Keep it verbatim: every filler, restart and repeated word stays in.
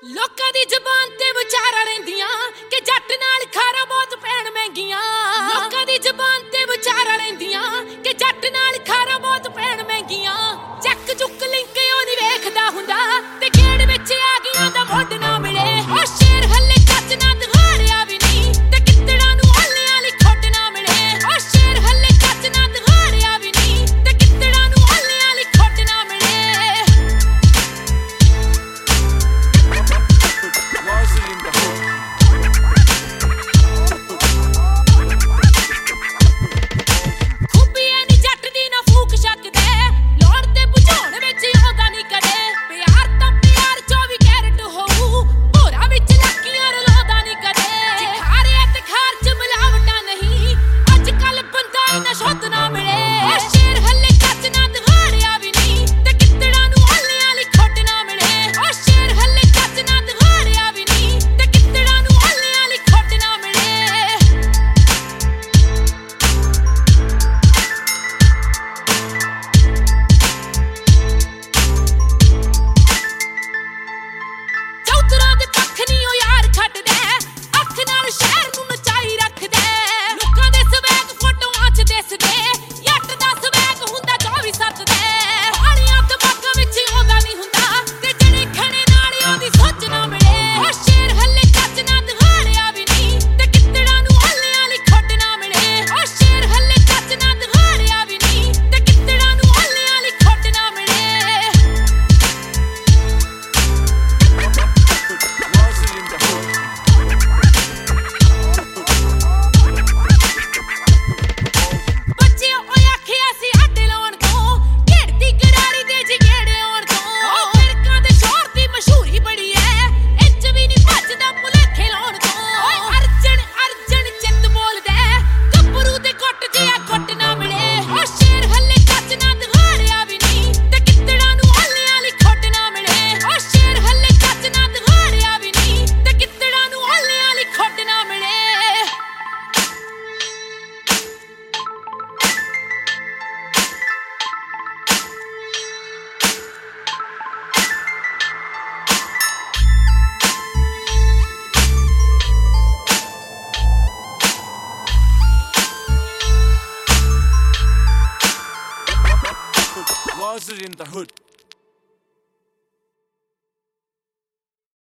ਲੋਕਾਂ ਦੀ ਜ਼ੁਬਾਨ ਤੇ ਵਿਚਾਰਾਂ ਰਹਿੰਦੀਆਂ ਕਿ ਜੱਟ ਨਾਲ ਖਾਰਾ ਬਹੁਤ ਪੈਣ ਮਹਿੰਗੀਆਂ। ਲੋਕਾਂ ਦੀ ਜ਼ੁਬਾਨ ਤੇ ਵਿਚਾਰਾਂ ਰਹਿੰਦੀਆਂ ਕਿ ਜੱਟ ਨਾਲ ਖਾਰਾ ਬਹੁਤ ਪੈਣ ਮਹਿੰਗੀਆਂ। ਚੱਕ ਚੁੱਕ ਲਿੰਕ ਉਹ ਨਹੀਂ ਵੇਖਦਾ ਹੁੰਦਾ ਤੇ ਖੇਡ ਵਿੱਚ ਆ ਗਈਆਂ ਦਾ ਮੁੱਢ ਨਾ ਮਿਲੇ। ਉਹ ਸ਼ੇਰ ਹੱਲੇ ਕੱਚ ਨਾ ਦਿਖਾੜਿਆ ਵੀ ਨਹੀਂ ਤੇ ਕਿੱਤੜਾਂ ਨੂੰ ਹੱਲਿਆਂ ਵਾਲੀ ਖੁੱਡ ਨਾ ਮਿਲੇ। ਉਹ ਸ਼ੇਰ ਹੱਲੇ ਕੱਚ ਨਾ ਦਿਖਾੜਿਆ ਵੀ ਨਹੀਂ ਤੇ ਕਿੱਤੜਾਂ ਨੂੰ ਹੱਲਿਆਂ ਵਾਲੀ ਖੁੱਡ ਨਾ ਮਿਲੇ। Was it in the hood?